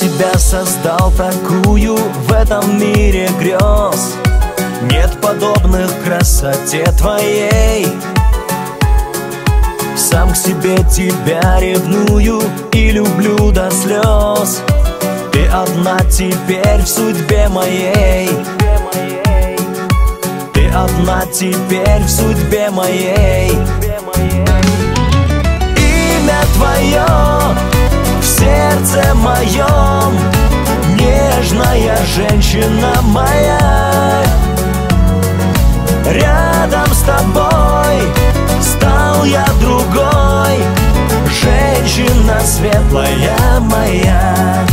тебя создал такую в этом мире грез. Нет подобных красоте твоей. Сам к себе тебя ревную и люблю до слез. Ты одна теперь в судьбе моей. Ты одна теперь в судьбе моей. Имя твое в сердце моем, нежная женщина моя. Рядом с тобой стал я другой, женщина светлая моя.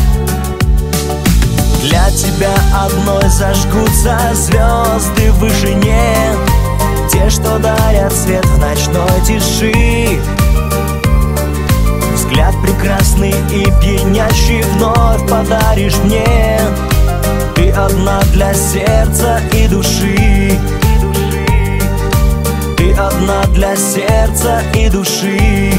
Для тебя одной зажгутся звезды в вышине, те, что дарят свет в ночной тиши. Взгляд прекрасный и пьянящий вновь подаришь мне. Ты одна для сердца и души. Ты одна для сердца и души.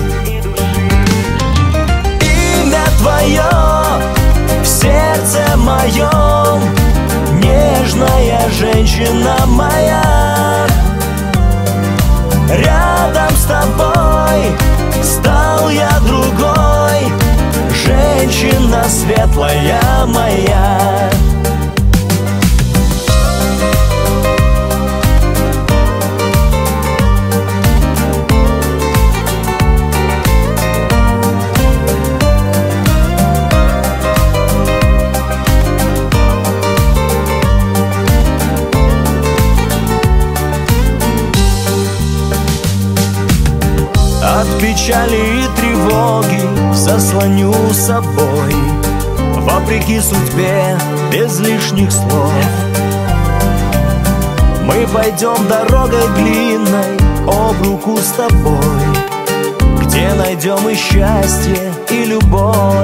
Имя твое в сердце моем, нежная женщина моя. Рядом с тобой стал я другой, женщина светлая моя. От печали и тревоги заслоню собой, вопреки судьбе, без лишних слов. Мы пойдем дорогой длинной об руку с тобой, где найдем и счастье, и любовь.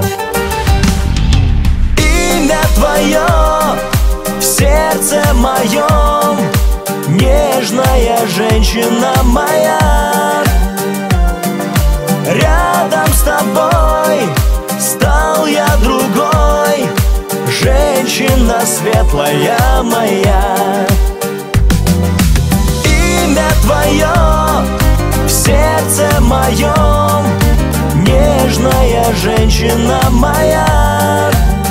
Имя твое в сердце моем, нежная женщина моя. Рядом с тобой стал я другой, женщина светлая моя. Имя твое в сердце моем, нежная женщина моя.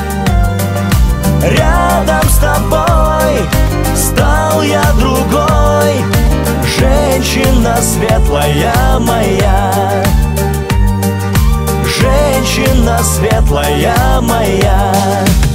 Рядом с тобой стал я другой, женщина светлая моя. Женщина светлая моя.